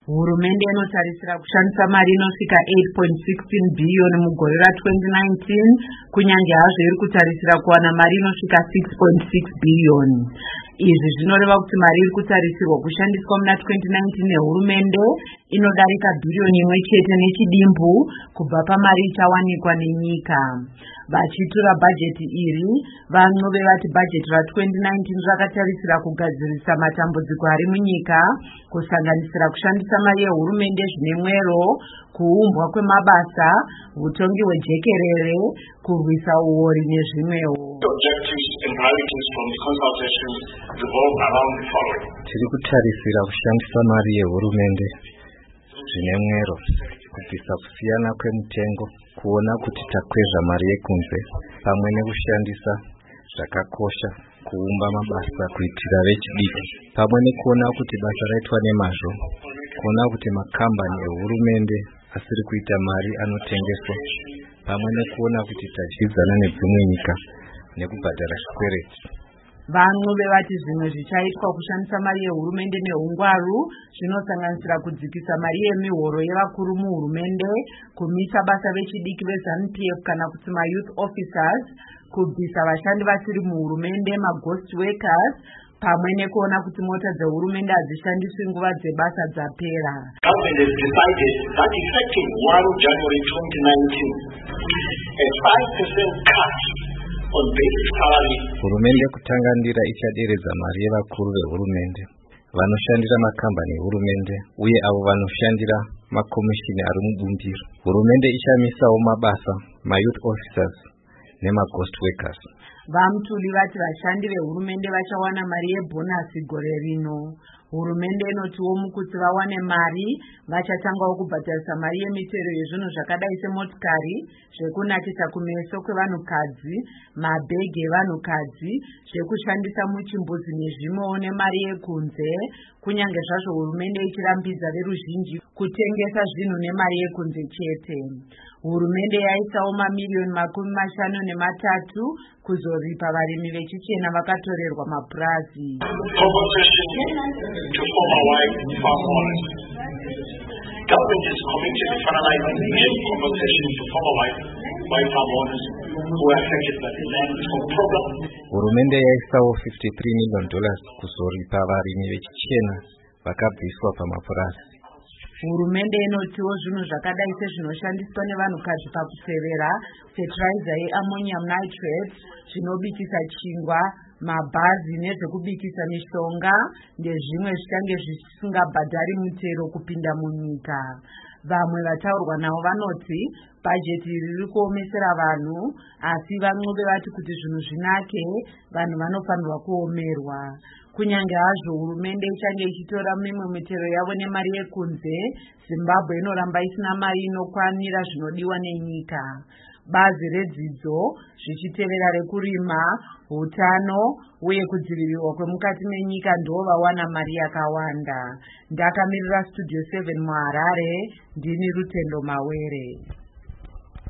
Hurumende inotarisira kushandisa mari inosvika 8.16 billion mugore ra2019 kunyange hazvo iri kutarisira kuwana mari inosvika 6.6 billion. Izvi zvinoreva kuti mari iri kutarisirwa kushandiswa muna 2019 nehurumende inodarika bhiriyoni imwe chete nechidimbu kubva pamari ichawanikwa nenyika. Vachitura bhajeti iri, van'ove vati bhajeti ra2019 rakatarisira kugadzirisa matambudziko ari munyika, kusanganisira kushandisa mari yehurumende zvine mwero, kuumbwa kwemabasa, hutongi hwejekerere, kurwisa uori nezvimwewo. Tiri kutarisira kushandisa mari yehurumende zvine mwero, kubvisa kusiyana kwemutengo, kuona kuti takwezva mari yekunze, pamwe nekushandisa zvakakosha kuumba mabasa kuitira vechidiki, pamwe nekuona kuti basa raitwa nemazvo, kuona kuti makambani ehurumende asiri kuita mari anotengeswa, pamwe nekuona kuti tadyidzana nedzimwe nyika nekubhadhara zvikwereti. Van'ove vati zvimwe zvichaitwa kushandisa mari yehurumende nehungwaru zvinosanganisira kudzikisa mari yemihoro yevakuru muhurumende, kumisa basa vechidiki veZANU-PF kana kuti mayouth officers, kubvisa vashandi vasiri muhurumende, maghost workers, pamwe nekuona kuti mota dzehurumende hadzishandiswi nguva dzebasa dzapera. Government has decided that effective 1 January 2019, a 5% cut on basic salary. Hurumende kutangandira ichaderedza mari yevakuru vehurumende, vanoshandira makambani ehurumende uye avo vanoshandira makomishini ari mubumbiro. Hurumende ichamisawo mabasa, mayouth officers nemaghost workers. Vamtuli vati vashandi vehurumende vachawana mari yebhonasi gore rino. Hurumende inotiwo mukuti vawane mari, vachatangawo kubhadharisa mari yemitero yezvinhu zvakadai semotikari, zvekunakisa kumeso kwevanhukadzi, mabhegi evanhukadzi, zvekushandisa muchimbuzi nezvimwewo nemari yekunze, kunyange zvazvo hurumende ichirambidza veruzhinji kutengesa zvinhu nemari yekunze chete. Hurumende yaisawo mamiliyoni 53 kuzoripa varimi vechichena vakatorerwa mapurazi. To former white farm owners. Government is committed to finalizing real compensation to former white farm owners who are affected by the land reform program. Hurumende yaisawo $53 million kuzoripa varimi vechichena vakabviswa pamapurazi. Hurumende inotiwo zvinhu zvakadai sezvinoshandiswa nevanhukadzi pakusevera, fertilizer yeammonium nitrate, zvinobikisa chingwa, mabhazi nezvekubikisa mishonga ndezvimwe zvichange zvisingabhadhari mutero kupinda munyika. Vamwe vataurwa navo vanoti bhajeti iri riri kuomesera vanhu, asi van'ove vati kuti zvinhu zvinake vanhu vanofanirwa kuomerwa. Kunyange hazvo hurumende ichange ichitora mimwe mitero yavo nemari yekunze, Zimbabwe inoramba isina mari inokwanira zvinodiwa nenyika. Bazi redzidzo, zvichitevera rekurima, hutano uye kudzivirirwa kwemukati menyika ndivo vawana mari yakawanda. Ndakamirira Studio 7 muHarare, ndini Rutendo Mawere.